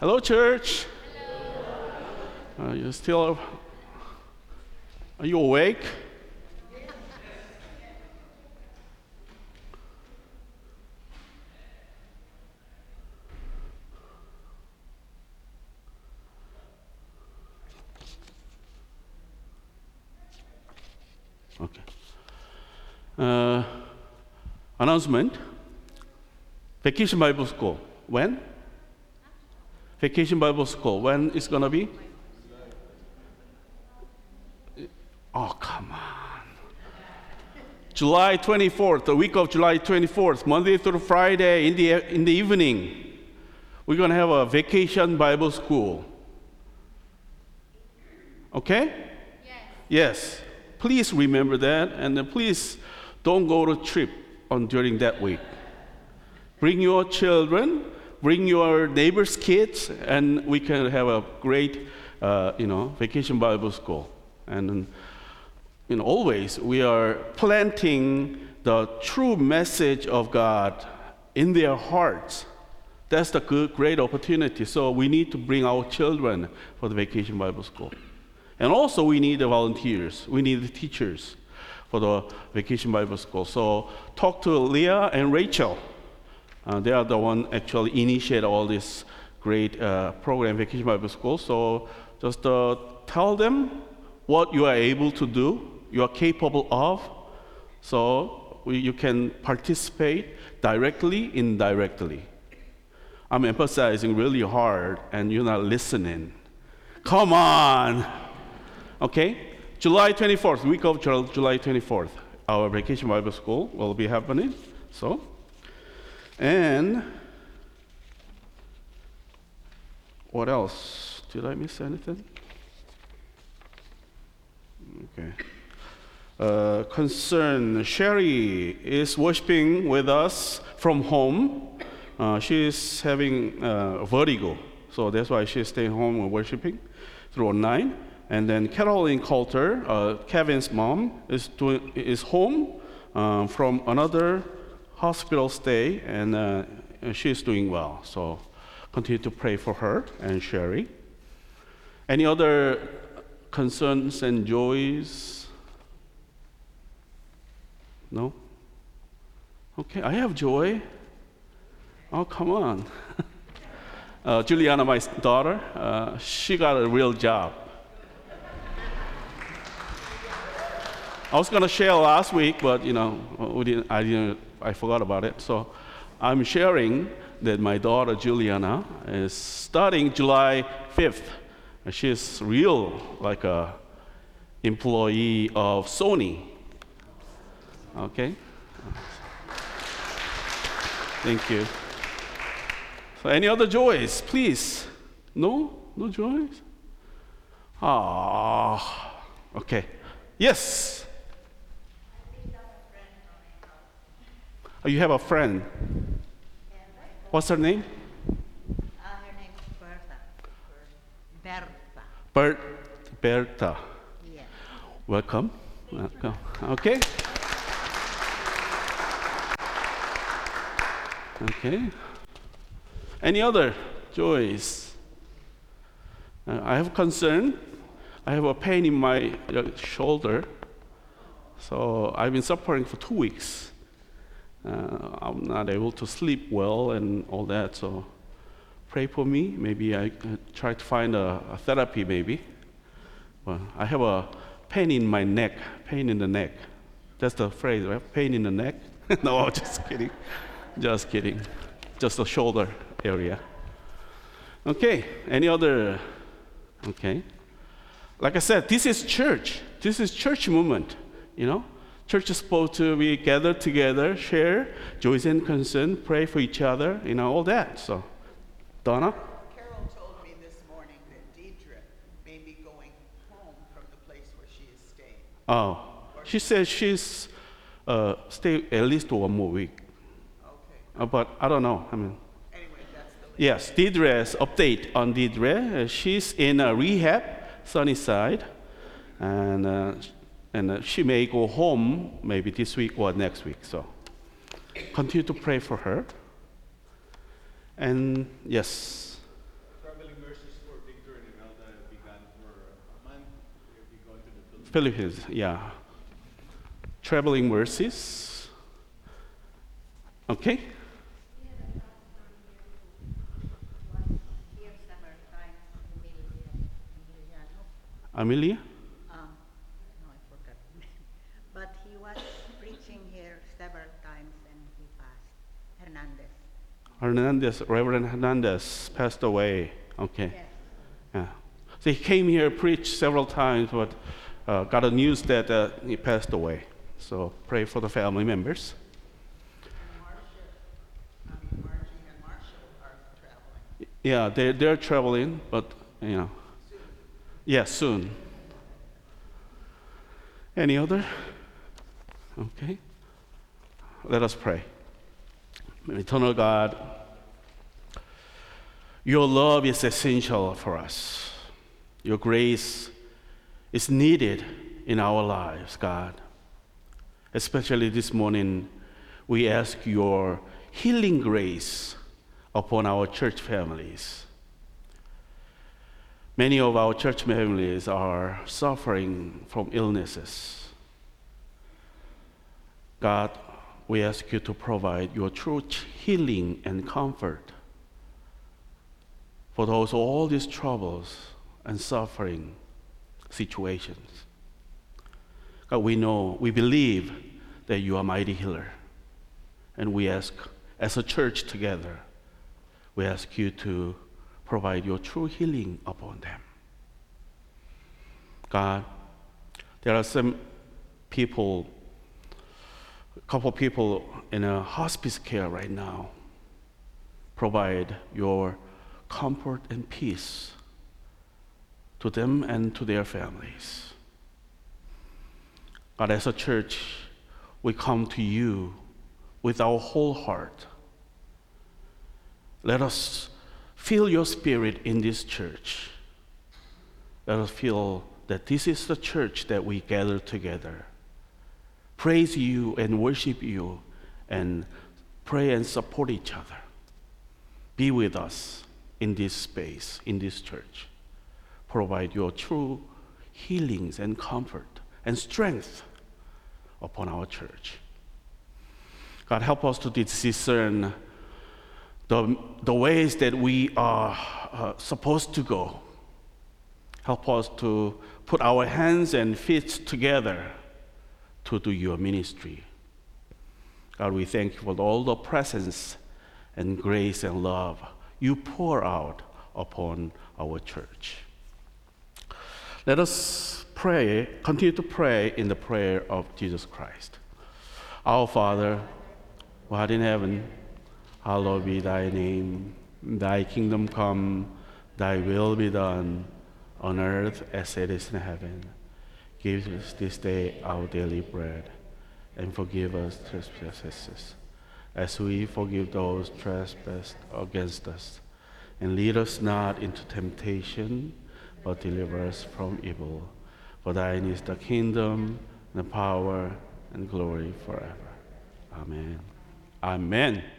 Hello, church. You still? Are you awake? Okay. Announcement. Vacation Bible School. When? Vacation Bible School. When is gonna be? Oh, come on. July 24th, the week of July 24th, Monday through Friday in the evening. We're gonna have a vacation Bible school. Okay? Yes. Please remember that, and then please don't go to trip during that week. Bring your children, bring your neighbors' kids, and we can have a great, vacation Bible school. And always we are planting the true message of God in their hearts. That's the great opportunity. So we need to bring our children for the vacation Bible school. And also we need the volunteers. We need the teachers for the vacation Bible school. So talk to Leah and Rachel. They are the one actually initiate all this great program, Vacation Bible School. So just tell them what you are able to do, you are capable of, so you can participate directly, indirectly. I'm emphasizing really hard, and you're not listening. Come on! Okay? July 24th, week of July 24th, our Vacation Bible School will be happening. And what else? Did I miss anything? Okay. Concern, Sherry is worshiping with us from home. She's having vertigo, so that's why she's staying home and worshiping through online. And then Caroline Coulter, Kevin's mom, is home from another hospital stay, and she's doing well. So continue to pray for her and Sherry. Any other concerns and joys? No? Okay, I have joy. Oh, come on. Juliana, my daughter, she got a real job. I was going to share last week, but I forgot about it. So I'm sharing that my daughter Juliana is starting July 5th. She's like a employee of Sony. Okay? Thank you. So any other joys, please? No? No joys? Okay. Yes. Oh, you have a friend. What's her name? Her name is Berta. Berta. Yes. Welcome. Welcome. Okay. Okay. Any other joys? I have concern. I have a pain in my shoulder. So I've been suffering for 2 weeks. I'm not able to sleep well and all that, so pray for me. Maybe I try to find a therapy maybe. Well, I have a pain in my neck, pain in the neck. That's the phrase, right? Pain in the neck? No, just kidding. Just kidding. Just the shoulder area. Okay, any other? Okay. Like I said, this is church. This is church movement, Church is supposed to be gathered together, share joys and concern, pray for each other, all that. So, Donna? Carol told me this morning that Deidre may be going home from the place where she is staying. Oh, she says she's stay at least 1 more week. Okay. But I don't know. Anyway, that's the Yes, Deidre's update on Deidre. She's in a rehab, Sunnyside, and she may go home maybe this week or next week. So continue to pray for her. And yes. Brother Philippines, yeah. Traveling mercies. Okay? Here several times, Emiliano. Amelia? No, I forgot the name. But he was preaching here several times and he passed. Hernandez. Reverend Hernandez passed away. Okay. Yes. Yeah. So he came here, preached several times, but got a news that he passed away. So pray for the family members. Margie and Marshall are traveling. Yeah, they're traveling, but you know. Yeah, soon. Any other? Okay. Let us pray. Eternal God, your love is essential for us. Your grace is needed in our lives, God. Especially this morning, we ask your healing grace upon our church families. Many of our church families are suffering from illnesses. God, we ask you to provide your true healing and comfort for those all these troubles and suffering situations. God, we believe that you are mighty healer. And we ask, as a church together, we ask you to provide your true healing upon them. God, there are some people, a couple people in a hospice care right now. Provide your comfort and peace to them and to their families. God, as a church, we come to you with our whole heart. Let us feel your spirit in this church. Let us feel that this is the church that we gather together. Praise you and worship you and pray and support each other. Be with us in this space, in this church. Provide your true healings and comfort and strength upon our church. God, help us to discern the ways that we are supposed to go. Help us to put our hands and feet together to do your ministry. God, we thank you for all the presence and grace and love you pour out upon our church. Let us pray, continue to pray in the prayer of Jesus Christ. Our Father, who art in heaven, hallowed be thy name. Thy kingdom come, thy will be done, on earth as it is in heaven. Give us this day our daily bread, and forgive us trespasses, as we forgive those trespass against us. And lead us not into temptation, but deliver us from evil. For thine is the kingdom, the power, and glory forever. Amen. Amen.